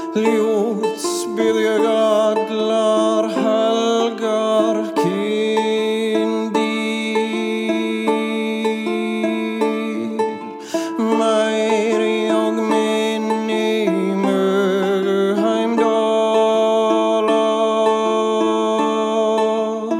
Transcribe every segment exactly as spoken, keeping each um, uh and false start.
ljuds bygger gadlar helgar kindir meir jag minni Mögheim dalar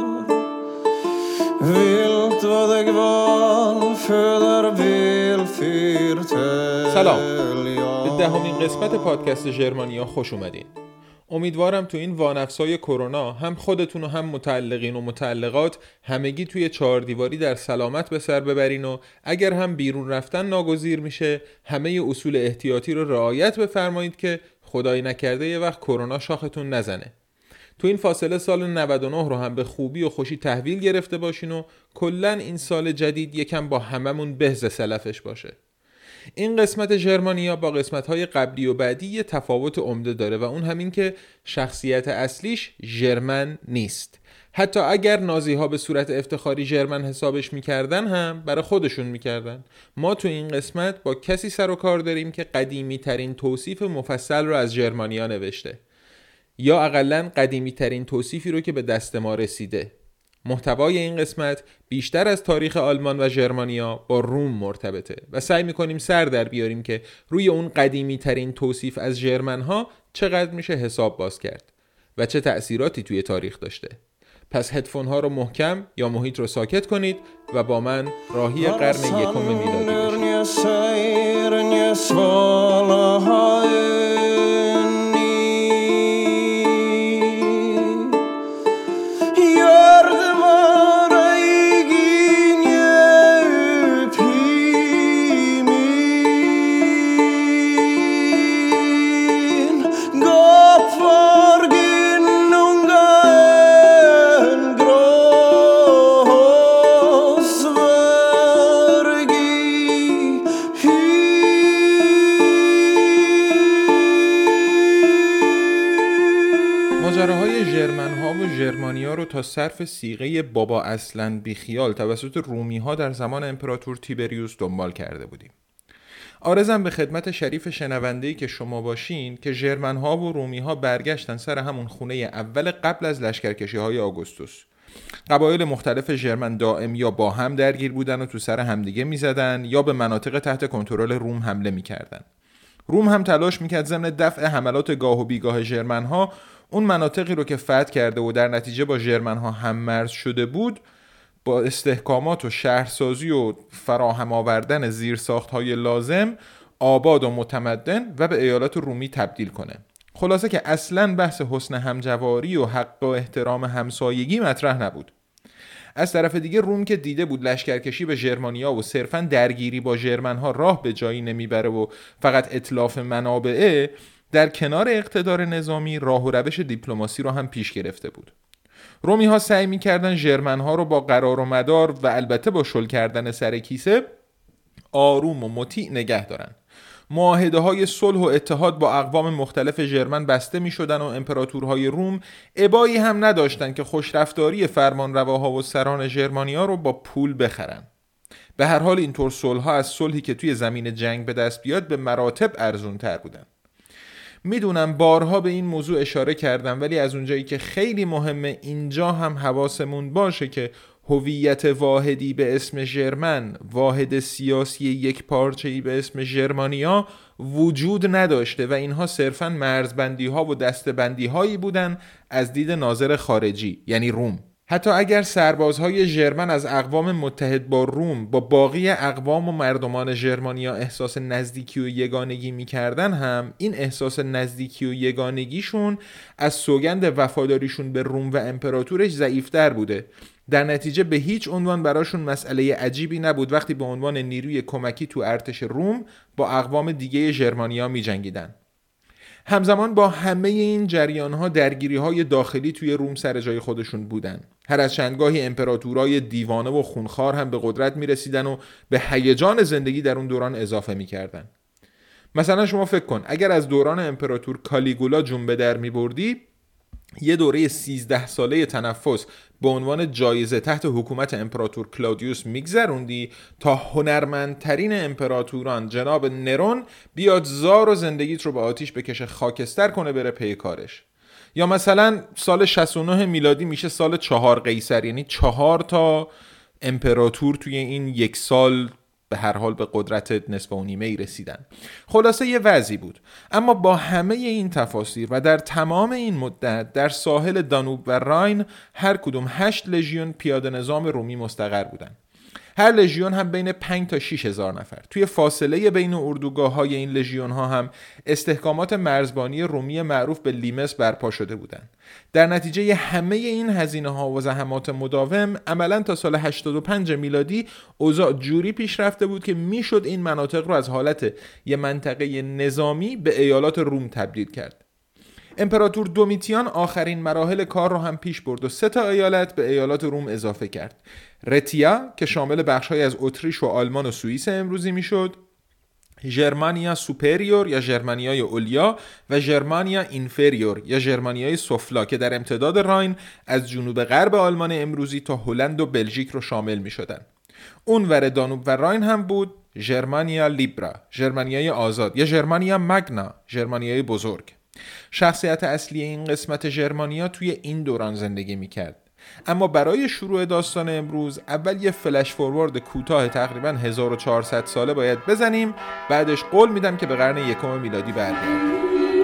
vilt vad jag val föder vill fyrtel. سلام، به دهمین قسمت پادکست ژرمانیا خوش اومدین. امیدوارم تو این وانفسای کرونا هم خودتون و هم متعلقین و متعلقات همگی توی چهار دیواری در سلامت به سر ببرین و اگر هم بیرون رفتن ناگزیر میشه همه اصول احتیاطی رو رعایت بفرمایید که خدای نکرده یه وقت کرونا شاختون نزنه. تو این فاصله سال نود و نه رو هم به خوبی و خوشی تحویل گرفته باشین و کلن این سال جدید یکم با هممون بهز سلفش باشه. این قسمت ژرمانیا با قسمت‌های قبلی و بعدی یه تفاوت عمده داره و اون همین که شخصیت اصلیش ژرمن نیست. حتی اگر نازی‌ها به صورت افتخاری ژرمن حسابش می‌کردن هم برای خودشون می‌کردن. ما تو این قسمت با کسی سر و کار داریم که قدیمی‌ترین توصیف مفصل رو از ژرمانیا نوشته، یا اقلاً قدیمی‌ترین توصیفی رو که به دست ما رسیده. محتوای این قسمت بیشتر از تاریخ آلمان و ژرمانیا با روم مرتبطه و سعی میکنیم سر در بیاریم که روی اون قدیمی ترین توصیف از ژرمن ها چقدر میشه حساب باز کرد و چه تأثیراتی توی تاریخ داشته. پس هدفون ها رو محکم یا محیط رو ساکت کنید و با من راهی قرن یکم میلادی بشید. ماجراهای ژرمن‌ها و ژرمانیا رو تا صرف صیغه بابا اصلاً بیخیال توسط رومی‌ها در زمان امپراتور تیبریوس دنبال کرده بودیم. عارضم به خدمت شریف شنونده‌ای که شما باشین که ژرمن‌ها و رومی‌ها برگشتن سر همون خونه اول قبل از لشکرکشی‌های آگوستوس. قبایل مختلف ژرمن دائم یا با هم درگیر بودن و تو سر همدیگه می‌زدن یا به مناطق تحت کنترل روم حمله می‌کردن. روم هم تلاش می‌کرد ضمن دفع حملات گاه و بیگاه ژرمن‌ها اون مناطقی رو که فتح کرده و در نتیجه با ژرمن‌ها هم‌مرز شده بود با استحکامات و شهرسازی و فراهم آوردن زیرساخت‌های لازم آباد و متمدن و به ایالات رومی تبدیل کنه. خلاصه که اصلاً بحث حسن همجواری و حق و احترام همسایگی مطرح نبود. از طرف دیگه روم که دیده بود لشکرکشی به ژرمانیا و صرفاً درگیری با ژرمن‌ها راه به جایی نمیبره و فقط اتلاف منابعه، در کنار اقتدار نظامی راه و روش دیپلماسی رو هم پیش گرفته بود. رومی ها سعی می کردن ژرمن ها رو با قرار و مدار و البته با شل کردن سر کیسه آروم و مطیع نگه دارن. معاهده های صلح و اتحاد با اقوام مختلف ژرمن بسته می شدن و امپراتورهای روم ابایی هم نداشتن که خوشرفتاری فرمانرواها و سران ژرمانیا رو با پول بخرن. به هر حال اینطور صلح ها از صلحی که توی زمین جنگ به دست بیاد به مراتب ارزون تر بودن. میدونم بارها به این موضوع اشاره کردم، ولی از اونجایی که خیلی مهمه اینجا هم حواسمون باشه که هویت واحدی به اسم ژرمن، واحد سیاسی یک پارچه‌ای به اسم ژرمانیا وجود نداشته و اینها صرفاً مرزبندی ها و دستبندی هایی بودن از دید ناظر خارجی یعنی روم. حتی اگر سربازهای ژرمن از اقوام متحد با روم با باقی اقوام و مردمان ژرمانیا احساس نزدیکی و یگانگی می‌کردن هم این احساس نزدیکی و یگانگیشون از سوگند وفاداریشون به روم و امپراتورش ضعیف‌تر بوده. در نتیجه به هیچ عنوان براشون مسئله عجیبی نبود وقتی به عنوان نیروی کمکی تو ارتش روم با اقوام دیگه ژرمانیا می‌جنگیدن. همزمان با همه این جریان‌ها درگیری‌های داخلی توی روم سر جای خودشون بودن. هر از چندگاهی امپراتورای دیوانه و خونخوار هم به قدرت می‌رسیدن و به هیجان زندگی در اون دوران اضافه می‌کردن. مثلا شما فکر کن اگر از دوران امپراتور کالیگولا جون به در می‌بردی، یه دوره سیزده ساله تنفس به عنوان جایزه تحت حکومت امپراتور کلادیوس میگذروندی تا هنرمندترین امپراتوران جناب نرون بیاد زار و زندگیت رو به آتیش بکشه، خاکستر کنه، بره پی کارش. یا مثلا سال شصت و نه میلادی میشه سال چهار قیصر، یعنی چهار تا امپراتور توی این یک سال به هر حال به قدرت نصف و نیمه ای رسیدن. خلاصه یه وضعی بود. اما با همه این تفاسیر و در تمام این مدت در ساحل دانوب و راین هر کدوم هشت لژیون پیاده نظام رومی مستقر بودن. هر لژیون هم بین پنج تا شش هزار نفر. توی فاصله بین اردوگاه های این لژیون ها هم استحکامات مرزبانی رومی معروف به لیمس برپا شده بودند. در نتیجه همه این هزینه ها و زحمات مداوم عملاً تا سال هشتاد و پنج میلادی اوضاع جوری پیش رفته بود که میشد این مناطق رو از حالت یه منطقه نظامی به ایالات روم تبدیل کرد. امپراتور دومیتیان آخرین مراحل کار رو هم پیش برد و سه تا ایالت به ایالات روم اضافه کرد. رتیا که شامل بخش‌های از اتریش و آلمان و سوئیس امروزی میشد، ژرمانیا سوپریور یا ژرمانیای علیا و ژرمانیا اینفریور یا ژرمانیای سفلا که در امتداد راین از جنوب غرب آلمان امروزی تا هلند و بلژیک رو شامل میشدن. اونور دانوب و راین هم بود ژرمانیا لیبرا، ژرمانیای آزاد، یا ژرمانیا مگنا، ژرمانیای بزرگ. شخصیت اصلی این قسمت ژرمانیا توی این دوران زندگی میکرد. اما برای شروع داستان امروز اول یه فلش فوروارد کوتاه تقریباً هزار و چهارصد ساله باید بزنیم، بعدش قول میدم که به قرن یکم میلادی برگردیم.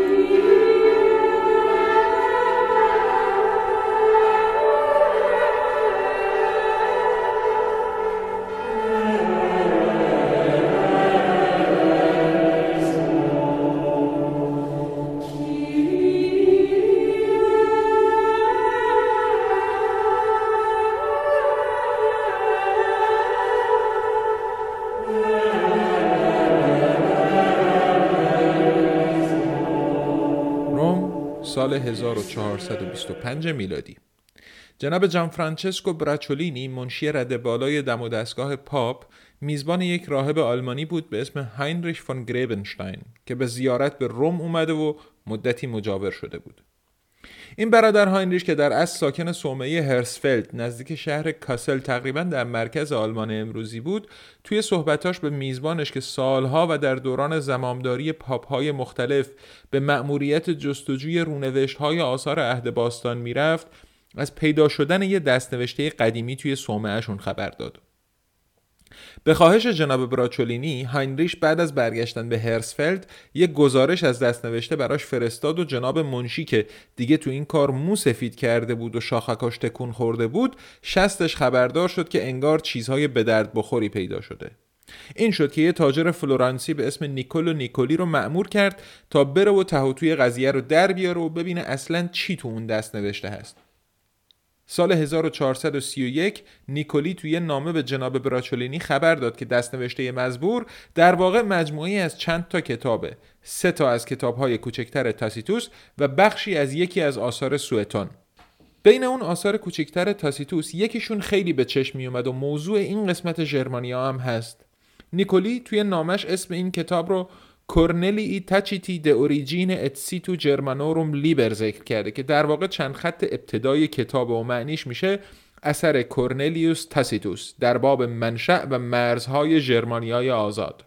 سال هزار و چهارصد و بیست و پنج میلادی. جناب جان فرانچسکو براچولینی، منشی رده بالای دم و دستگاه پاپ، میزبان یک راهب آلمانی بود به اسم هاینریش فون گریبنشتاین که به زیارت به روم اومده و مدتی مجاور شده بود. این برادر هاینریش که در اصل ساکن صومعه هرسفلد نزدیک شهر کاسل تقریباً در مرکز آلمان امروزی بود، توی صحبتاش به میزبانش که سالها و در دوران زمامداری پاپ‌های مختلف به مأموریت جستجوی رونوشت‌های آثار عهد باستان میرفت، از پیدا شدن یه دستنوشته قدیمی توی صومعه‌شون خبر داد. به خواهش جناب براچولینی، هاینریش بعد از برگشتن به هرسفلد یک گزارش از دستنوشته براش فرستاد و جناب منشی که دیگه تو این کار مو سفید کرده بود و شاخکاش تکون خورده بود، شستش خبردار شد که انگار چیزهای به درد بخوری پیدا شده. این شد که یه تاجر فلورانسی به اسم نیکولو نیکولی رو مأمور کرد تا بره و ته و توی قضیه رو در بیاره و ببینه اصلاً چی تو اون دستنوشته هست. سال هزار و چهارصد و سی و یک نیکولی توی نامه به جناب براچولینی خبر داد که دستنوشته مزبور در واقع مجموعی از چند تا کتابه، سه تا از کتاب‌های کوچکتر تاسیتوس و بخشی از یکی از آثار سوئتون. بین اون آثار کوچکتر تاسیتوس یکیشون خیلی به چشم می اومد و موضوع این قسمت ژرمانیا هم هست. نیکولی توی نامش اسم این کتاب رو کورنلی تاچیتی د اوریجین ات سیتو جرمانوروم لیبر ذکر کرده که در واقع چند خط ابتدای کتاب و معنیش میشه اثر کورنلیوس تاسیتوس در باب منشأ و مرزهای ژرمانیای آزاد.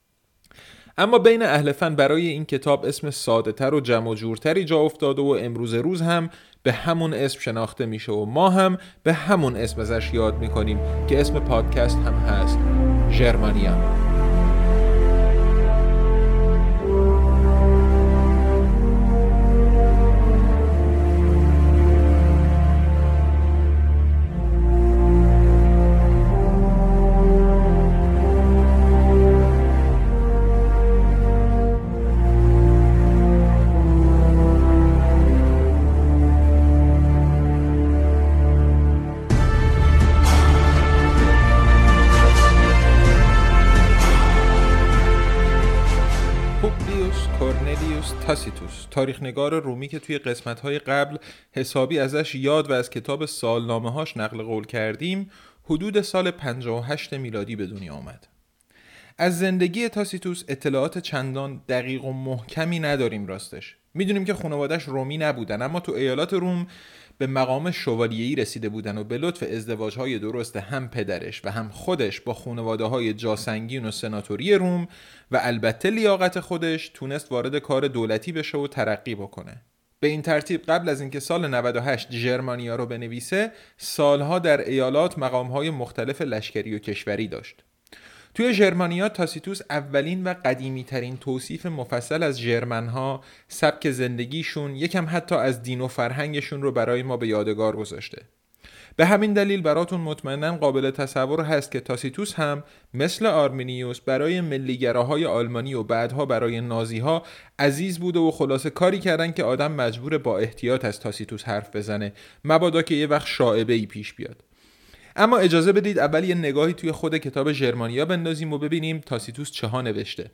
اما بین اهل فن برای این کتاب اسم ساده تر و جمع و جورتری جا افتاده و امروز روز هم به همون اسم شناخته میشه و ما هم به همون اسم ازش یاد میکنیم که اسم پادکست هم هست، ژرمانیا. تاسیتوس، تاریخنگار رومی که توی قسمت‌های قبل حسابی ازش یاد و از کتاب سالنامه‌هاش نقل قول کردیم، حدود سال پنجاه و هشت میلادی به دنیا آمد. از زندگی تاسیتوس اطلاعات چندان دقیق و محکمی نداریم راستش. میدونیم که خانواده‌اش رومی نبودن، اما تو ایالات روم به مقام شوالیه‌ای رسیده بودن و به لطف ازدواج‌های درست هم پدرش و هم خودش با خانواده‌های جاسنگین و سناتوری روم و البته لیاقت خودش تونست وارد کار دولتی بشه و ترقی بکنه. به این ترتیب قبل از اینکه سال نود و هشت ژرمانیا رو بنویسه، سالها در ایالات مقام‌های مختلف لشکری و کشوری داشت. توی ژرمانیا تاسیتوس اولین و قدیمی ترین توصیف مفصل از ژرمن‌ها، سبک زندگیشون، یکم حتی از دین و فرهنگشون رو برای ما به یادگار گذاشته. به همین دلیل براتون مطمئناً قابل تصور هست که تاسیتوس هم مثل آرمینیوس برای ملیگراهای آلمانی و بعدها برای نازیها عزیز بوده و خلاصه کاری کردن که آدم مجبور با احتیاط از تاسیتوس حرف بزنه، مبادا که یه وقت شائبه‌ای پیش بیاد. اما اجازه بدید اول یه نگاهی توی خود کتاب ژرمانیا بندازیم و ببینیم تاسیتوس چه ها نوشته.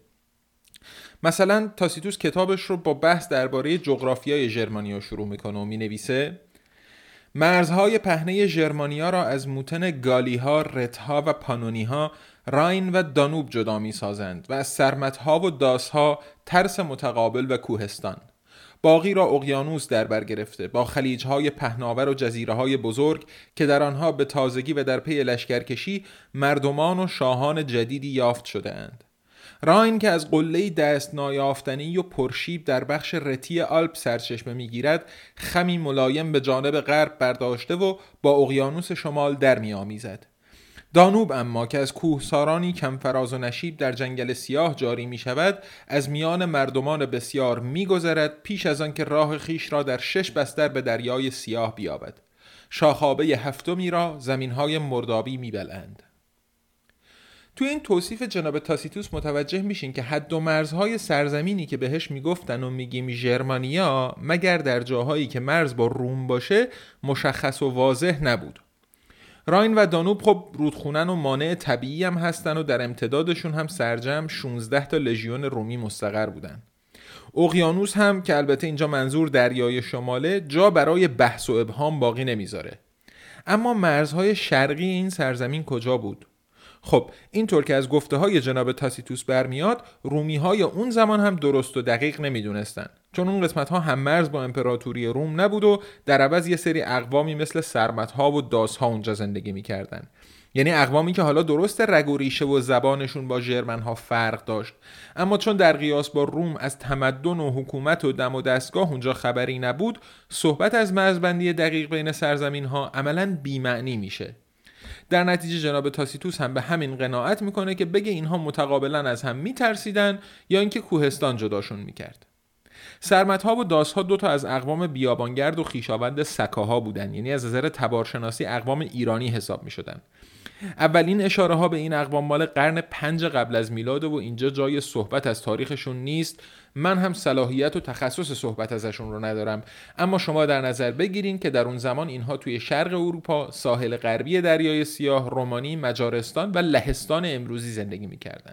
مثلا تاسیتوس کتابش رو با بحث درباره جغرافیای ژرمانیا شروع میکنه و مینویسه: مرزهای پهنه ژرمانیا را از موتن گالیها، رتها و پانونیها، راین و دانوب جدا میسازند و از سرمتها و داسها ترس متقابل و کوهستان. باقی را اقیانوس در بر گرفته با خلیج‌های پهناور و جزیره‌های بزرگ که در آنها به تازگی و در پی لشکرکشی مردمان و شاهان جدیدی یافت شده اند. راین که از قله‌ای دست نایافتنی و پرشیب در بخش رتی آلپ سرچشمه می‌گیرد، خمی ملایم به جانب غرب برداشته و با اقیانوس شمال در می‌آمیزد. دانوب اما که از کوهسارانی کم فراز و نشیب در جنگل سیاه جاری می شود، از میان مردمان بسیار می گذرد پیش از آن که راه خیش را در شش بستر به دریای سیاه بیابد. شاخابه هفتمی را زمینهای مردابی می بلند. تو این توصیف جناب تاسیتوس متوجه میشین که حد و مرزهای سرزمینی که بهش میگفتن و میگیم ژرمانیا، مگر در جاهایی که مرز با روم باشه مشخص و واضح نبود. راین و دانوب خب رودخونن و مانع طبیعی هم هستن و در امتدادشون هم سرجم شانزده تا لژیون رومی مستقر بودن. اقیانوس هم که البته اینجا منظور دریای شماله، جا برای بحث و ابهام باقی نمیذاره. اما مرزهای شرقی این سرزمین کجا بود؟ خب اینطور که از گفته های جناب تاسیتوس برمیاد، رومی های اون زمان هم درست و دقیق نمیدونستن، چون اون قسمت ها هم مرز با امپراتوری روم نبود و در عوض یه سری اقوامی مثل سرمت ها و داس ها اونجا زندگی میکردن. یعنی اقوامی که حالا درست رگ و ریشه و زبانشون با ژرمن ها فرق داشت، اما چون در قیاس با روم از تمدن و حکومت و دم و دستگاه اونجا خبری نبود، صحبت از مرزبندی دقیق بین سرزمین ها عملاً بی‌معنی میشه. در نتیجه جناب تاسیتوس هم به همین قناعت میکنه که بگه اینها متقابلا از هم میترسیدن یا اینکه کوهستان جداشون میکرد. سرمتها و داسها دوتا از اقوام بیابانگرد و خویشاوند سکاها بودن، یعنی از نظر تبارشناسی اقوام ایرانی حساب میشدن. اولین اشاره ها به این اقوام مال قرن پنج قبل از میلاد و اینجا جای صحبت از تاریخشون نیست. من هم صلاحیت و تخصص صحبت ازشون رو ندارم، اما شما در نظر بگیرین که در اون زمان اینها توی شرق اروپا، ساحل غربی دریای سیاه، رومانی، مجارستان و لهستان امروزی زندگی میکردن.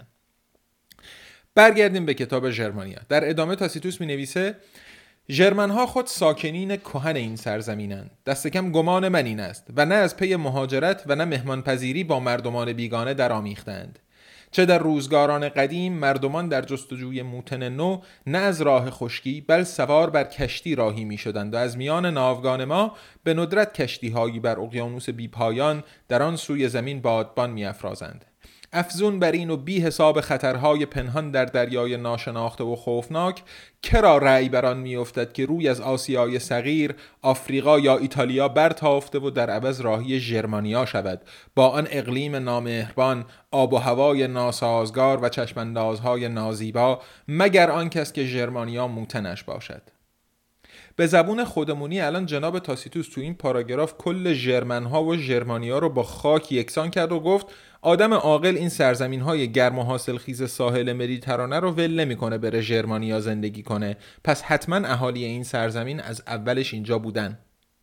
برگردیم به کتاب ژرمانیا. در ادامه تاسیتوس می‌نویسه: ژرمن‌ها خود ساکنین کهن این سرزمینند. دست کم گمان من این است و نه از پی مهاجرت و نه مهمانپذیری با مردمان بیگانه درآمیختند. چه در روزگاران قدیم مردمان در جستجوی موتن نو نه از راه خشکی بل سوار بر کشتی راهی می شدند و از میان ناوگان ما به ندرت کشتی‌هایی بر اقیانوس بی پایان در آن سوی زمین بادبان می افرازند. افزون بر این و بی حساب خطرهای پنهان در دریای ناشناخته و خوفناک، کرا رأی بران می افتد که روی از آسیای صغیر، آفریقا یا ایتالیا برتافته و در عوض راهی ژرمانیا شود، با آن اقلیم نامهربان، آب و هوای ناسازگار و چشماندازهای نازیبا، مگر آن کس که ژرمانیا موتنش باشد. به زبون خودمونی الان جناب تاسیتوس تو این پاراگراف کل ژرمن‌ها و ژرمانیا رو با خاک یکسان کرد و گفت آدم عاقل این سرزمین‌های گرم و حاصلخیز ساحل مدیترانه رو ول نمی‌کنه بره ژرمانیا زندگی کنه، پس حتما اهالی این سرزمین از اولش اینجا بودن.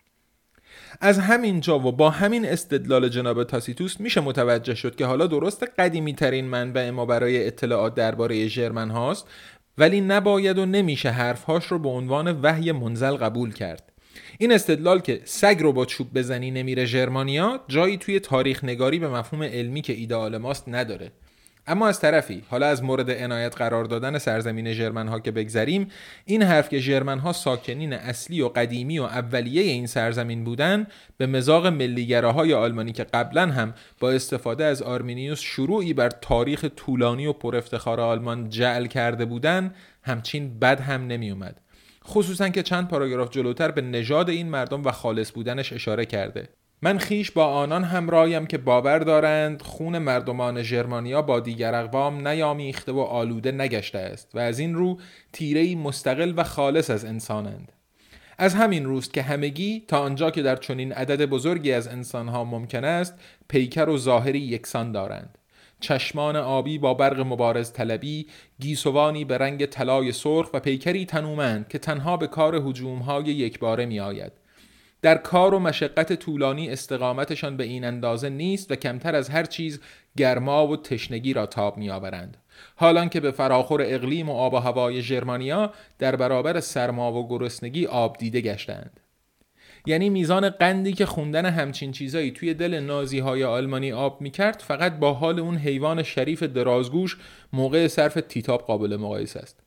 از همین جا و با همین استدلال جناب تاسیتوس میشه متوجه شد که حالا درست قدیمی ترین منبع ما برای اطلاعات درباره ژرمن هاست، ولی نباید و نمیشه حرفهاش رو به عنوان وحی منزل قبول کرد. این استدلال که سگ رو با چوب بزنی نمیره ژرمانیا جایی توی تاریخ نگاری به مفهوم علمی که ایدئال ماست نداره. اما از طرفی حالا از مورد عنایت قرار دادن سرزمین ژرمن‌ها که بگذریم، این حرف که ژرمن‌ها ساکنین اصلی و قدیمی و اولیه این سرزمین بودن به مذاق ملیگراهای آلمانی که قبلا هم با استفاده از آرمینیوس شروعی بر تاریخ طولانی و پر افتخار آلمان جعل کرده بودن همچین بد هم نمی اومد. خصوصا که چند پاراگراف جلوتر به نژاد این مردم و خالص بودنش اشاره کرده. من خیش با آنان همرایم که باور دارند خون مردمان ژرمانیا با دیگر اقوام نیامیخته و آلوده نگشته است و از این رو تیره‌ای مستقل و خالص از انسانند. از همین روست که همگی تا آنجا که در چنین عدد بزرگی از انسانها ممکن است پیکر و ظاهری یکسان دارند. چشمان آبی با برق مبارز طلبی، گیسوانی به رنگ طلای سرخ و پیکری تنومند که تنها به کار هجوم‌های یکباره می آید. در کار و مشقت طولانی استقامتشان به این اندازه نیست و کمتر از هر چیز گرما و تشنگی را تاب می آورند. حالان که به فراخور اقلیم و آب و هوای ژرمانیا در برابر سرما و گرسنگی آب دیده گشتند. یعنی میزان قندی که خوندن همچین چیزایی توی دل نازی‌های آلمانی آب می‌کرد فقط با حال اون حیوان شریف درازگوش موقع صرف تیتاب قابل مقایسه است.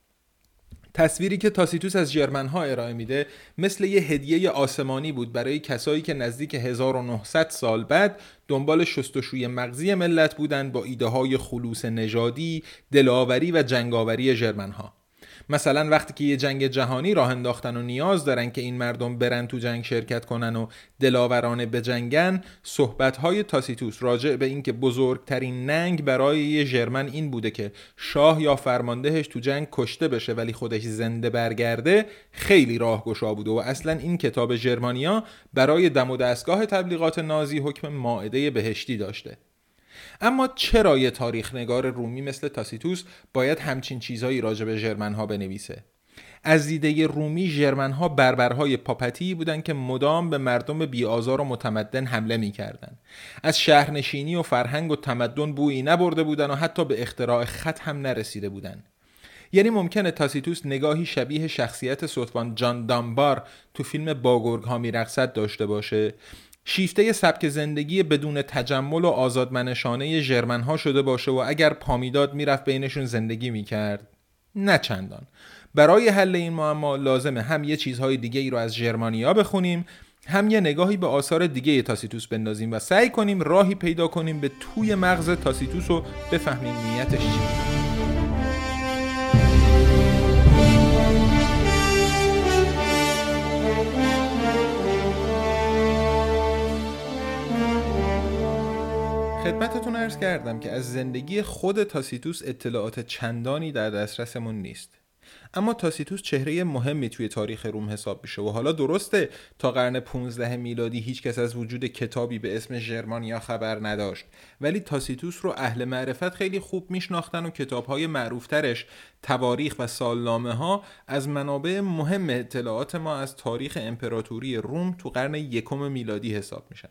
تصویری که تاسیتوس از ژرمن‌ها ارائه میده مثل یه هدیه آسمانی بود برای کسایی که نزدیک هزار و نهصد سال بعد دنبال شستشوی مغزی ملت بودند با ایده‌های خلوص نژادی، دلاوری و جنگاوری ژرمن‌ها. مثلا وقتی که یه جنگ جهانی راه انداختن و نیاز دارن که این مردم برن تو جنگ شرکت کنن و دلاورانه بجنگن، صحبت‌های تاسیتوس راجع به این که بزرگترین ننگ برای یه ژرمن این بوده که شاه یا فرماندهش تو جنگ کشته بشه ولی خودش زنده برگرده خیلی راهگشا بوده و اصلا این کتاب ژرمانیا برای دم و دستگاه تبلیغات نازی حکم مائده بهشتی داشته. اما چرا یه تاریخ نگار رومی مثل تاسیتوس باید همچین چیزهایی راجع به ژرمن‌ها بنویسه؟ از دیده رومی ژرمن‌ها بربرهای پاپتی بودن که مدام به مردم بی‌آزار و متمدن حمله می‌کردند. از شهرنشینی و فرهنگ و تمدن بویی نبرده بودن و حتی به اختراع خط هم نرسیده بودن. یعنی ممکنه تاسیتوس نگاهی شبیه شخصیت ستوان جان دامبار تو فیلم با گرگ‌ها می‌رقصد داشته باشه، شیفته سبک زندگی بدون تجمل و آزادمنشانه ژرمن‌ها شده باشه و اگر پامیداد میرفت بینشون زندگی میکرد؟ نه چندان. برای حل این معما لازمه هم یه چیزهای دیگه ای رو از ژرمانیا بخونیم، هم یه نگاهی به آثار دیگه تاسیتوس بندازیم و سعی کنیم راهی پیدا کنیم به توی مغز تاسیتوس و بفهمیم نیتش چیه. خدمتتون عرض کردم که از زندگی خود تاسیتوس اطلاعات چندانی در دسترسمون نیست. اما تاسیتوس چهره مهمی توی تاریخ روم حساب میشه و حالا درسته تا قرن پانزده میلادی هیچ کس از وجود کتابی به اسم ژرمانیا خبر نداشت، ولی تاسیتوس رو اهل معرفت خیلی خوب میشناختن و کتاب‌های معروفترش، تواریخ و سالنامه‌ها از منابع مهم اطلاعات ما از تاریخ امپراتوری روم تو قرن یکم میلادی حساب میشن.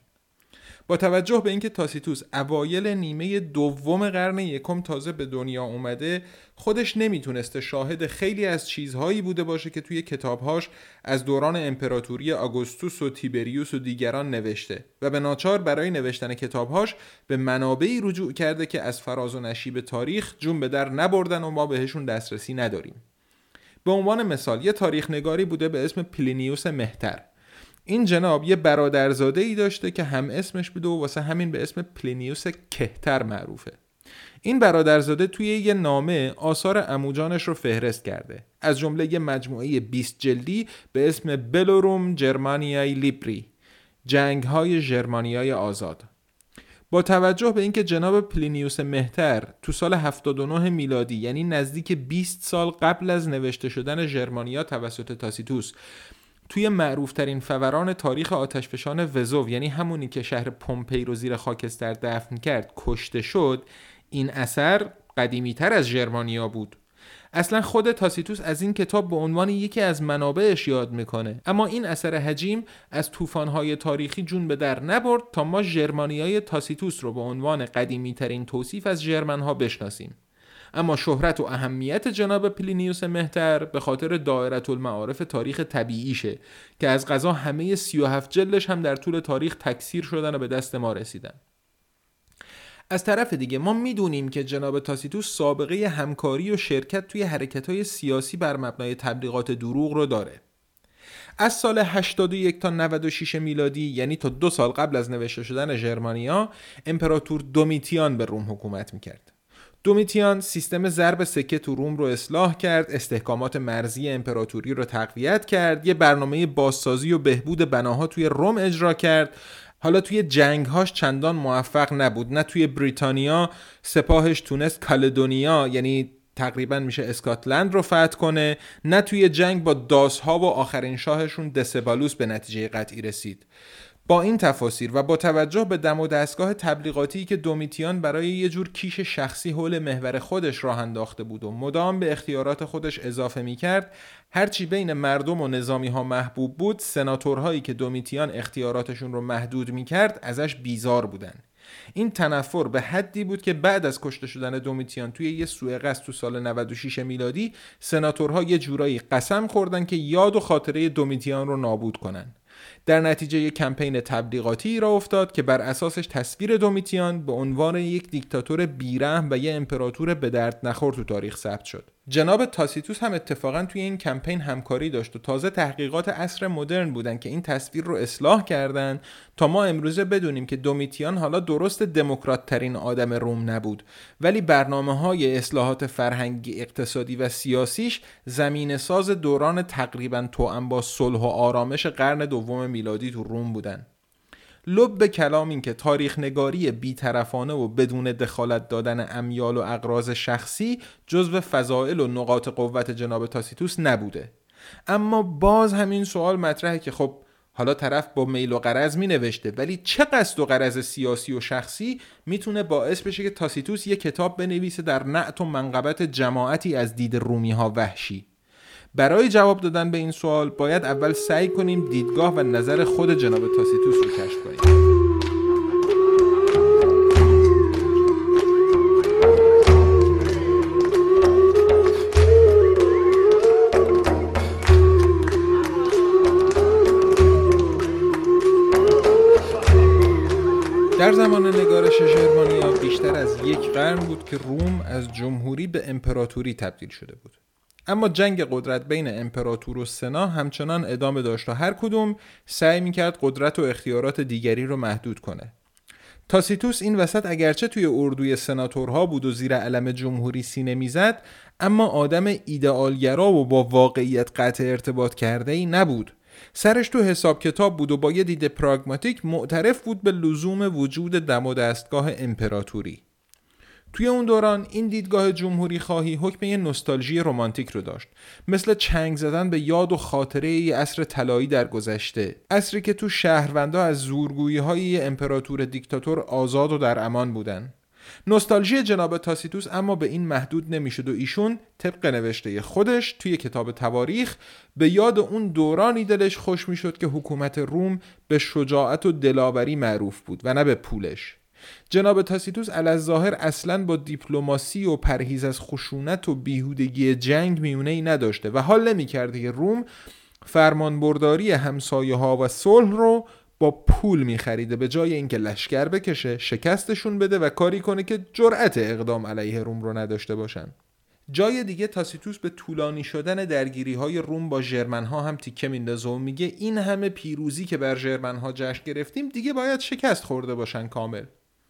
با توجه به اینکه تاسیتوس اوایل نیمه دوم قرن یکم تازه به دنیا اومده، خودش نمیتونسته شاهد خیلی از چیزهایی بوده باشه که توی کتابهاش از دوران امپراتوری آگوستوس و تیبریوس و دیگران نوشته و به ناچار برای نوشتن کتابهاش به منابعی رجوع کرده که از فراز و نشیب تاریخ جون به در نبردن و ما بهشون دسترسی نداریم. به عنوان مثال یه تاریخ نگاری بوده به اسم پلینیوس مهتر. این جناب یه برادرزاده ای داشته که هم اسمش بوده و واسه همین به اسم پلینیوس کهتر معروفه. این برادرزاده توی یه نامه آثار عموجانش رو فهرست کرده، از جمله یه مجموعه بیست جلدی به اسم بلوروم جرمانیای لیبری، جنگ‌های ژرمانیای آزاد. با توجه به اینکه جناب پلینیوس مهتر تو سال هفتاد و نه میلادی، یعنی نزدیک بیست سال قبل از نوشته شدن ژرمانیا توسط تاسیتوس، توی معروفترین فوران تاریخ آتشفشان وزوو، یعنی همونی که شهر پومپئی رو زیر خاکستر دفن کرد، کشته شد، این اثر قدیمی تر از ژرمانیا بود. اصلا خود تاسیتوس از این کتاب به عنوان یکی از منابعش یاد میکنه، اما این اثر حجیم از طوفان‌های تاریخی جون به در نبرد تا ما ژرمانیای تاسیتوس رو به عنوان قدیمی ترین توصیف از ژرمن‌ها بشناسیم. اما شهرت و اهمیت جناب پلینیوس مهتر به خاطر دائره المعارف تاریخ طبیعیشه که از قضا همه سی و هفت جلدش هم در طول تاریخ تکثیر شدن و به دست ما رسیدن. از طرف دیگه ما میدونیم که جناب تاسیتوس سابقه همکاری و شرکت توی حرکت‌های سیاسی بر مبنای تبلیغات دروغ رو داره. از سال هشتاد و یک تا نود و شش میلادی، یعنی تا دو سال قبل از نوشته شدن ژرمانیا، امپراتور دومیتیان به روم حکومت میکرد. دومیتیان سیستم ضرب سکه تو روم رو اصلاح کرد، استحکامات مرزی امپراتوری رو تقویت کرد، یه برنامه بازسازی و بهبود بناها توی روم اجرا کرد. حالا توی جنگ‌هاش چندان موفق نبود، نه توی بریتانیا سپاهش تونست کالدونیا یعنی تقریبا میشه اسکاتلند رو فتح کنه، نه توی جنگ با داس‌ها و آخرین شاهشون دسبالوس به نتیجه قطعی رسید. با این تفاسیر و با توجه به دم و دستگاه تبلیغاتی که دومیتیان برای یه جور کیش شخصی حول محور خودش راه انداخته بود و مدام به اختیارات خودش اضافه می‌کرد، هرچی بین مردم و نظامی‌ها محبوب بود، سناتورهایی که دومیتیان اختیاراتشون رو محدود می‌کرد ازش بیزار بودن. این تنفر به حدی بود که بعد از کشته شدن دومیتیان توی یه سوءقصد تو سال نود و شش میلادی، سناتورها یه جورایی قسم خوردن که یاد و خاطره دومیتیان رو نابود کنن. در نتیجه یک کمپین تبلیغاتی را افتاد که بر اساسش تصویر دومیتیان به عنوان یک دیکتاتور بیرحم و یک امپراتور به درد نخور تو تاریخ ثبت شد. جناب تاسیتوس هم اتفاقا توی این کمپین همکاری داشت و تازه تحقیقات عصر مدرن بودن که این تصویر رو اصلاح کردن تا ما امروزه بدونیم که دومیتیان حالا درست دموکرات ترین آدم روم نبود، ولی برنامه‌های اصلاحات فرهنگی، اقتصادی و سیاسیش زمینه ساز دوران تقریباً توأم با صلح و آرامش قرن دوم میلادی تو روم بودن. لب کلام این که تاریخ نگاری بی‌طرفانه و بدون دخالت دادن امیال و اغراض شخصی جزو فضائل و نقاط قوت جناب تاسیتوس نبوده. اما باز همین سوال مطرحه که خب حالا طرف با میل و غرض می نوشته، ولی چه قصد و غرض سیاسی و شخصی میتونه باعث بشه که تاسیتوس یه کتاب بنویسه در نعت و منقبت جماعتی از دید رومی ها وحشی؟ برای جواب دادن به این سوال باید اول سعی کنیم دیدگاه و نظر خود جناب تاسیتوس رو کشف کنیم. در زمان نگارش ژرمانیا بیشتر از یک قرن بود که روم از جمهوری به امپراتوری تبدیل شده بود. اما جنگ قدرت بین امپراتور و سنا همچنان ادامه داشت و هر کدوم سعی میکرد قدرت و اختیارات دیگری رو محدود کنه. تاسیتوس این وسط اگرچه توی اردوی سناتورها بود و زیر علم جمهوری سینه میزد، اما آدم ایدئالگرا و با واقعیت قطع ارتباط کرده ای نبود. سرش تو حساب کتاب بود و با یه دید پراگماتیک معترف بود به لزوم وجود دم و دستگاه امپراتوری. توی اون دوران این دیدگاه جمهوری خواهی حکم یه نوستالژی رمانتیک رو داشت، مثل چنگ زدن به یاد و خاطره یه عصر طلایی در گذشته، عصری که تو شهروندا از زورگویی‌های یه امپراتور دیکتاتور آزاد و در امان بودن. نوستالژی جناب تاسیتوس اما به این محدود نمیشد و ایشون طبق نوشته خودش توی کتاب تواریخ به یاد اون دورانی دلش خوش میشد که حکومت روم به شجاعت و دلاوری معروف بود و نه به پولش. جناب تاسیتوس علی‌الظاهر اصلاً با دیپلماسی و پرهیز از خشونت و بیهودگی جنگ میونه‌ای نداشته و حال نمی‌کرده که روم فرمانبرداری همسایه‌ها و صلح رو با پول می‌خریده به جای اینکه لشکر بکشه، شکستشون بده و کاری کنه که جرأت اقدام علیه روم رو نداشته باشن. جای دیگه تاسیتوس به طولانی شدن درگیری‌های روم با ژرمن‌ها هم تیکه میندازه و میگه این همه پیروزی که بر ژرمن‌ها جشن گرفتیم دیگه باید شکست خورده باشن کامل.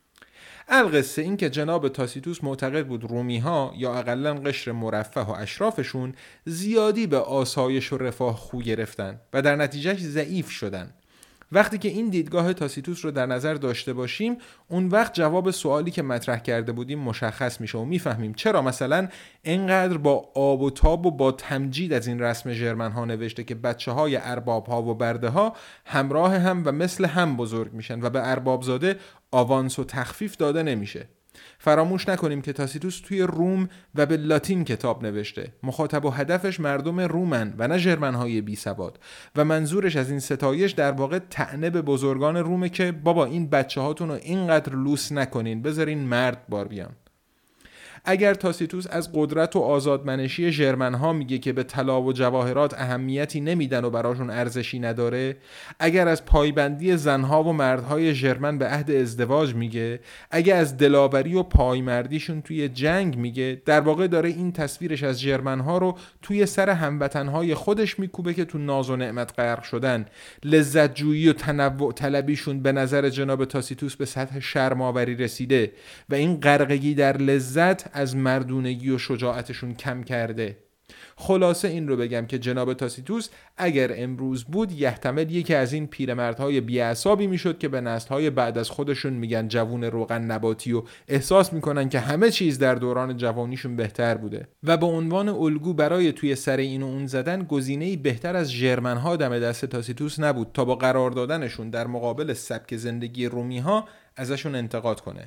القصه این که جناب تاسیتوس معتقد بود رومی‌ها یا اقلاً قشر مرفه و اشرافشون زیادی به آسایش و رفاه خو گرفتن و در نتیجهش ضعیف شدن. وقتی که این دیدگاه تاسیتوس رو در نظر داشته باشیم، اون وقت جواب سوالی که مطرح کرده بودیم مشخص میشه و میفهمیم چرا مثلا اینقدر با آب و تاب و با تمجید از این رسم ژرمن‌ها نوشته که بچه‌های ارباب‌ها و برده‌ها همراه هم و مثل هم بزرگ میشن و به اربابزاده آوانس و تخفیف داده نمیشه. فراموش نکنیم که تاسیتوس توی روم و به لاتین کتاب نوشته. مخاطب و هدفش مردم رومن و نه ژرمن‌های بی سواد و منظورش از این ستایش در واقع طعنه به بزرگان رومه که بابا این بچه‌هاتون رو اینقدر لوس نکنین، بذارین مرد بار بیان. اگر تاسیتوس از قدرت و آزادمنشی ژرمن‌ها میگه که به طلا و جواهرات اهمیتی نمیدن و براشون ارزشی نداره، اگر از پایبندی زنها و مردهای ژرمن به عهد ازدواج میگه، اگر از دلاوری و پایمردیشون توی جنگ میگه، در واقع داره این تصویرش از ژرمن‌ها رو توی سر هموطنهای خودش میکوبه که تو ناز و نعمت غرق شدن. لذت جویی و تنوع طلبیشون به نظر جناب تاسیتوس به سطح شرم‌آوری رسیده و این غرقگی در لذت از مردونگی و شجاعتشون کم کرده. خلاصه این رو بگم که جناب تاسیتوس اگر امروز بود یحتمل یکی از این پیرمردهای بی‌عصابی میشد که به نسل‌های بعد از خودشون میگن جوون روغن نباتی و احساس میکنن که همه چیز در دوران جوانیشون بهتر بوده و به عنوان الگو برای توی سر این و اون زدن گزینه‌ای بهتر از ژرمن‌ها دم دست تاسیتوس نبود تا با قرار دادنشون در مقابل سبک زندگی رومی‌ها ازشون انتقاد کنه.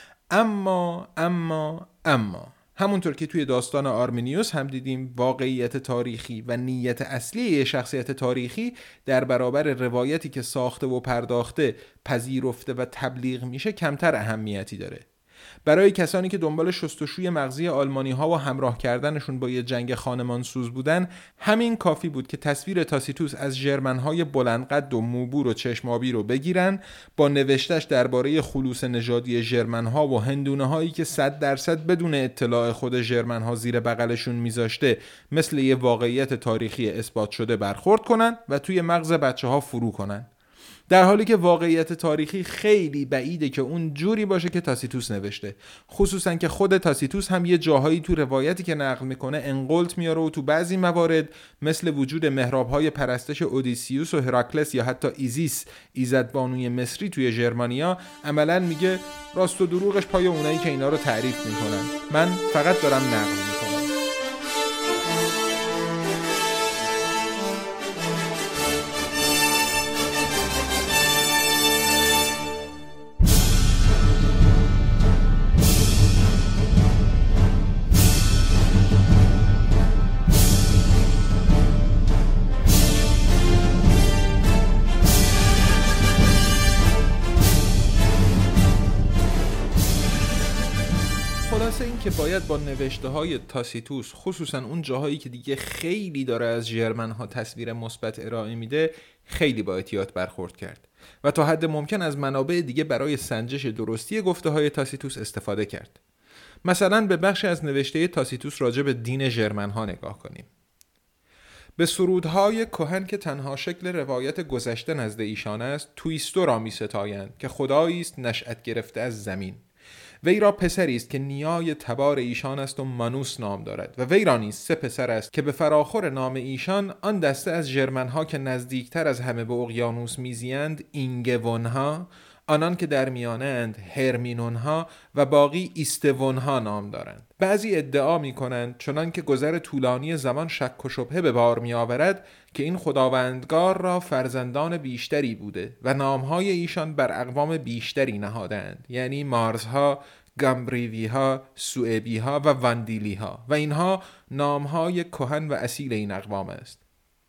اما اما اما همونطور که توی داستان آرمینیوس هم دیدیم، واقعیت تاریخی و نیت اصلی شخصیت تاریخی در برابر روایتی که ساخته و پرداخته، پذیرفته و تبلیغ میشه کمتر اهمیتی داره. برای کسانی که دنبال شستشوی مغزی آلمانی ها و همراه کردنشون با یه جنگ خانمانسوز بودن، همین کافی بود که تصویر تاسیتوس از ژرمن های بلندقد و موبور و چشمابی رو بگیرن، با نوشتش درباره خلوص نژادی ژرمن ها و هندونه هایی که صد درصد بدون اطلاع خود ژرمن ها زیر بغلشون میذاشته مثل یه واقعیت تاریخی اثبات شده برخورد کنن و توی مغز بچه ها فرو کنن، در حالی که واقعیت تاریخی خیلی بعیده که اون جوری باشه که تاسیتوس نوشته، خصوصا که خود تاسیتوس هم یه جاهایی تو روایتی که نقل میکنه انقلت میاره و تو بعضی موارد مثل وجود محراب‌های پرستش اودیسیوس و هراکلس یا حتی ایزیس ایزدبانوی مصری توی ژرمنیا عملاً میگه راست و دروغش پای اونایی که اینا رو تعریف میکنن، من فقط دارم نقل میکنم. خلاصه این که باید با نوشته های تاسیتوس، خصوصا اون جاهایی که دیگه خیلی داره از ژرمن ها تصویر مثبت ارائه میده، خیلی با احتیاط برخورد کرد و تا حد ممکن از منابع دیگه برای سنجش درستی گفته های تاسیتوس استفاده کرد. مثلا به بخش از نوشته تاسیتوس راجع به دین ژرمن ها نگاه کنیم. به سرودهای کهن که تنها شکل روایت گذشته نزد ایشان است، تویستو را می ستایند که خدایی است نشأت گرفته از زمین. وی را پسری است که نیای تبار ایشان است و مانوس نام دارد و وی را نیز سه پسر است که به فراخور نام ایشان آن دسته از ژرمن‌ها که نزدیکتر از همه به اقیانوس میزیند اینگون‌ها، آنان که در میانند هرمینون‌ها و باقی ایستون‌ها نام دارند. بعضی ادعا می‌کنند چنان که گذر طولانی زمان شک و شبهه به بار می‌آورد که این خداوندگار را فرزندان بیشتری بوده و نام‌های ایشان بر اقوام بیشتری نهادند، یعنی مارزها، گامبریوی‌ها، سوئبی‌ها و واندیلی‌ها، و اینها نام‌های کهن و اصیل این اقوام است.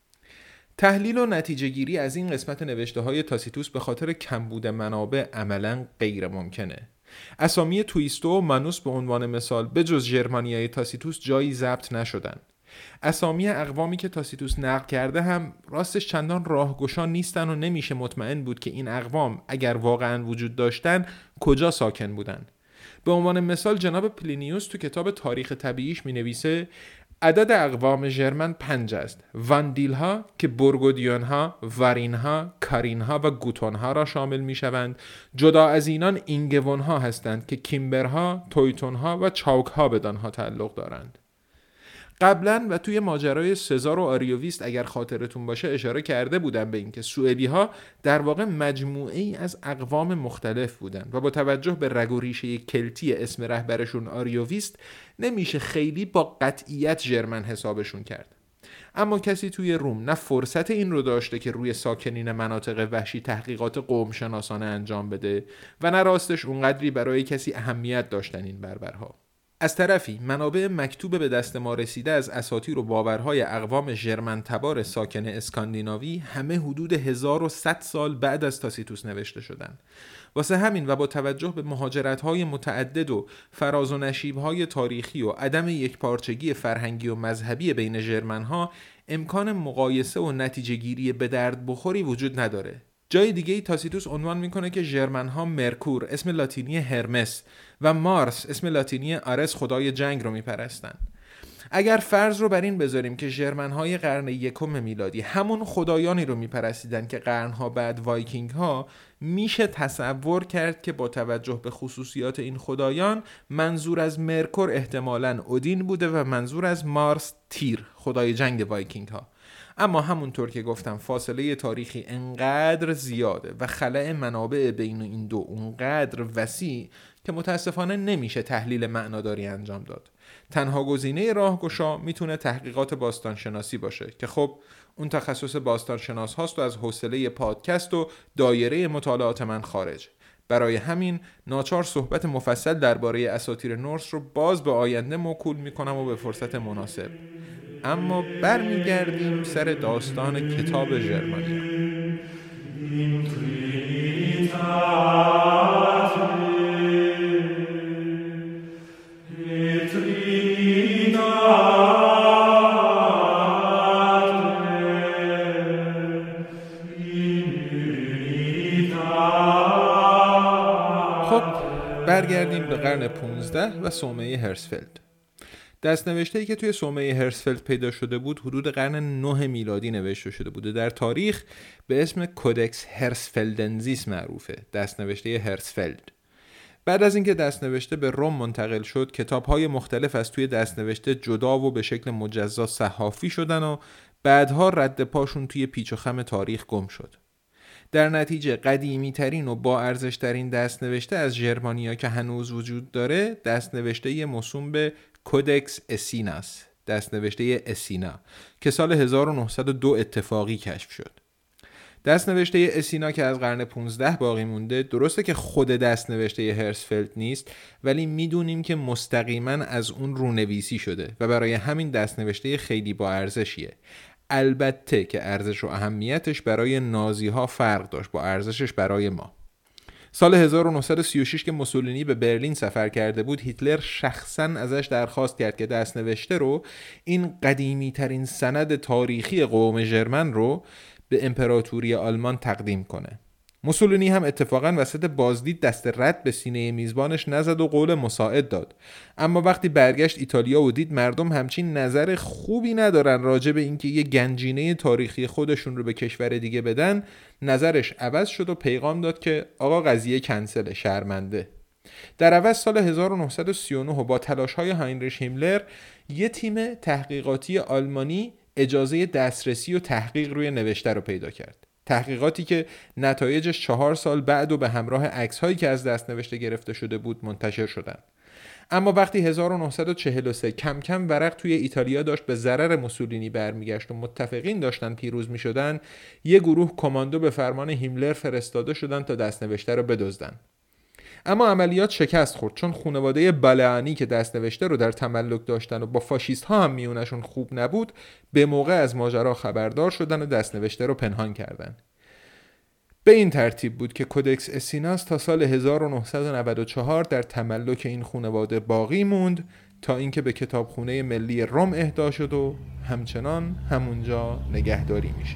تحلیل و نتیجه گیری از این قسمت نوشته های تاسیتوس به خاطر کمبود منابع عملاً غیر ممکنه. اسامی تویستو و مانوس به عنوان مثال به جز ژرمنیای تاسیتوس جایی ضبط نشدن. اسامی اقوامی که تاسیتوس نقل کرده هم راستش چندان راهگشا نیستن و نمیشه مطمئن بود که این اقوام اگر واقعاً وجود داشتن کجا ساکن بودن. به عنوان مثال جناب پلینیوس تو کتاب تاریخ طبیعیش می نویسه عدد اقوام ژرمن پنج است. واندیل ها که برگودیون ها، وارین ها، کارین ها و گوتون ها را شامل می شوند. جدا از اینان اینگون ها هستند که کیمبر ها، تویتون ها و چاوک ها بدان ها تعلق دارند. قبلا و توی ماجرای سزار و آریوویست اگر خاطرتون باشه اشاره کرده بودم به اینکه سوئدی ها در واقع مجموعه ای از اقوام مختلف بودن و با توجه به رگ و ریشه کلتی اسم رهبرشون آریوویست نمیشه خیلی با قطعیت ژرمن حسابشون کرد. اما کسی توی روم نه فرصت این رو داشته که روی ساکنین مناطق وحشی تحقیقات قوم شناسانه انجام بده و نه راستش اونقدری برای کسی اهمیت داشتن این بربرها. از طرفی منابع مکتوب به دست ما رسیده از اساطیر و باورهای اقوام ژرمن تبار ساکن اسکاندیناوی همه حدود هزار و صد سال بعد از تاسیتوس نوشته شدند. واسه همین و با توجه به مهاجرت‌های متعدد و فراز و نشیب‌های تاریخی و عدم یکپارچگی فرهنگی و مذهبی بین ژرمن‌ها، امکان مقایسه و نتیجه گیری به درد بخوری وجود نداره. جای دیگه ای تاسیتوس عنوان میکنه که ژرمن‌ها مرکور اسم لاتینی هرمس و مارس اسم لاتینی آرس خدای جنگ رو میپرستن. اگر فرض رو بر این بذاریم که ژرمن‌های قرن یکم میلادی همون خدایانی رو میپرستیدن که قرنها بعد وایکینگ‌ها، میشه تصور کرد که با توجه به خصوصیات این خدایان منظور از مرکور احتمالاً اودین بوده و منظور از مارس تیر خدای جنگ وایکینگ‌ها. اما همونطور که گفتم فاصله تاریخی انقدر زیاده و خلأ منابع بین این دو اونقدر وسیع که متاسفانه نمیشه تحلیل معناداری انجام داد. تنها گزینه راهگشا میتونه تحقیقات باستانشناسی باشه که خب اون تخصص باستانشناس هاست و از حوصله پادکست و دایره مطالعات من خارج. برای همین ناچار صحبت مفصل درباره اساطیر نورس رو باز به آینده موکول میکنم و به فرصت مناسب. اما برمیگردیم سر داستان کتاب ژرمانیا. خب برگردیم به قرن پونزده و صومعه هرسفلد. دست‌نوشته‌ای که توی صومعه هرسفلد پیدا شده بود حدود قرن نه میلادی نوشته شده بوده. در تاریخ به اسم کودکس هرسفلدنزیس معروفه، دست‌نوشته هرسفلد. بعد از اینکه دست‌نوشته به روم منتقل شد، کتاب‌های مختلف از توی دست‌نوشته جدا و به شکل مجزا صحافی شدن و بعدها رد پاشون توی پیچ و خم تاریخ گم شد. در نتیجه قدیمی ترین و با ارزش ترین دست‌نوشته از ژرمانیا که هنوز وجود داره، دست‌نوشته موسوم به کودکس اسیناس، دست‌نوشته اسینا، که سال هزار و نهصد و دو اتفاقی کشف شد. دست‌نوشته اسینا که از قرن پانزده باقی مونده، درسته که خود دست‌نوشته هرسفلد نیست، ولی میدونیم که مستقیما از اون رونویسی شده و برای همین دست‌نوشته خیلی با ارزشیه. البته که ارزش و اهمیتش برای نازی‌ها فرق داشت با ارزشش برای ما. سال هزار و نهصد و سی و شش که موسولینی به برلین سفر کرده بود، هیتلر شخصاً ازش درخواست کرد که دست‌نوشته رو، این قدیمی ترین سند تاریخی قوم ژرمن رو، به امپراتوری آلمان تقدیم کنه. موسولینی هم اتفاقاً وسط بازدید دست رد به سینه میزبانش نزد و قول مساعد داد. اما وقتی برگشت ایتالیا و دید مردم همچین نظر خوبی ندارن راجع به اینکه یه گنجینه تاریخی خودشون رو به کشور دیگه بدن، نظرش عوض شد و پیغام داد که آقا قضیه کنسل، شرمنده. در عوض سال هزار و نهصد و سی و نه با تلاش‌های هاینریش هیملر، یه تیم تحقیقاتی آلمانی اجازه دسترسی و تحقیق روی نوشته رو پیدا کرد. تحقیقاتی که نتایجش چهار سال بعد و به همراه عکس‌هایی که از دست‌نوشته گرفته شده بود منتشر شدند. اما وقتی هزار و نهصد و چهل و سه کم کم ورق توی ایتالیا داشت به ضرر موسولینی برمیگشت و متفقین داشتن پیروز می‌شدن، یه گروه کماندو به فرمان هیملر فرستاده شدن تا دست‌نوشته رو بدزدن. اما عملیات شکست خورد، چون خانواده بالعانی که دست‌نوشته رو در تملک داشتن و با فاشیست ها هم میونشون خوب نبود، به موقع از ماجرا خبردار شدن و دست‌نوشته رو پنهان کردن. به این ترتیب بود که کودکس اسیناس تا سال هزار و نهصد و نود و چهار در تملک این خانواده باقی موند تا اینکه به کتابخونه ملی روم اهدا شد و همچنان همونجا نگهداری میشه.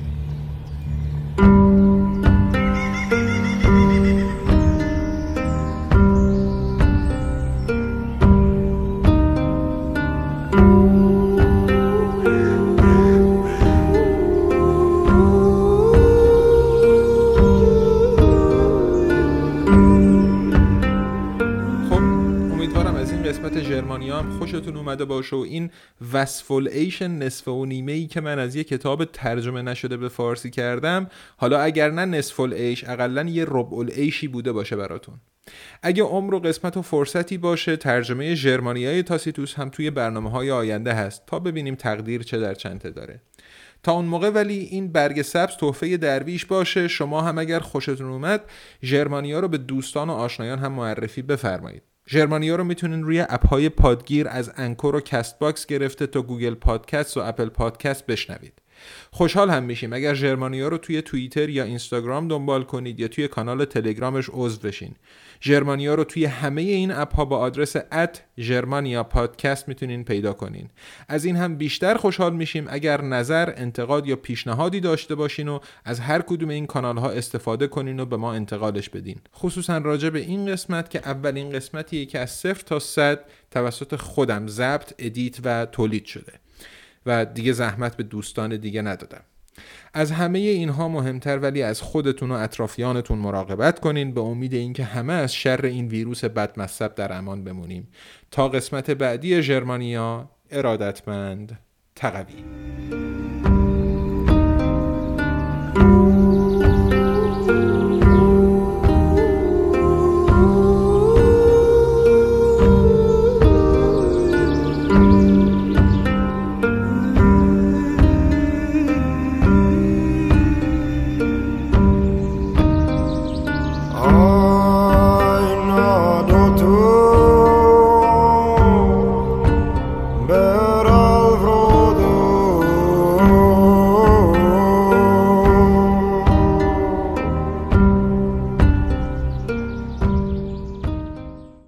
ژرمانیا هم خوشتون اومده باشه و این وصف العیش نصف و نیمه‌ای که من از یه کتاب ترجمه نشده به فارسی کردم، حالا اگر نه نصف العیش، اقلاً یه ربع العیشی بوده باشه براتون. اگه عمر و قسمت و فرصتی باشه، ترجمه ژرمانیای تاسیتوس هم توی برنامه‌های آینده هست تا ببینیم تقدیر چه در چنته داره. تا اون موقع ولی این برگ سبز تحفه درویش باشه. شما هم اگر خوشتون اومد ژرمانیا رو به دوستان و آشنایان هم معرفی بفرمایید. ژرمانیا رو میتونین روی اپ‌های پادگیر از انکور و کست باکس گرفته تا گوگل پادکست و اپل پادکست بشنوید. خوشحال هم میشیم اگر ژرمانیا رو توی توییتر یا اینستاگرام دنبال کنید یا توی کانال تلگرامش عضو بشین. ژرمانیا رو توی همه این اپ‌ها با آدرس ات ژرمانیا پادکست میتونین پیدا کنین. از این هم بیشتر خوشحال میشیم اگر نظر، انتقاد یا پیشنهادی داشته باشین و از هر کدوم این کانال‌ها استفاده کنین و به ما انتقالش بدین. خصوصا راجع به این قسمت که اولین قسمتیه که از صفر تا صد توسط خودم ضبط، ادیت و تولید شده و دیگه زحمت به دوستان دیگه ندادم. از همه اینها مهمتر ولی از خودتون و اطرافیانتون مراقبت کنین به امید اینکه همه از شر این ویروس بدمصب در امان بمونیم. تا قسمت بعدی ژرمانیا، ارادتمند، تقوی.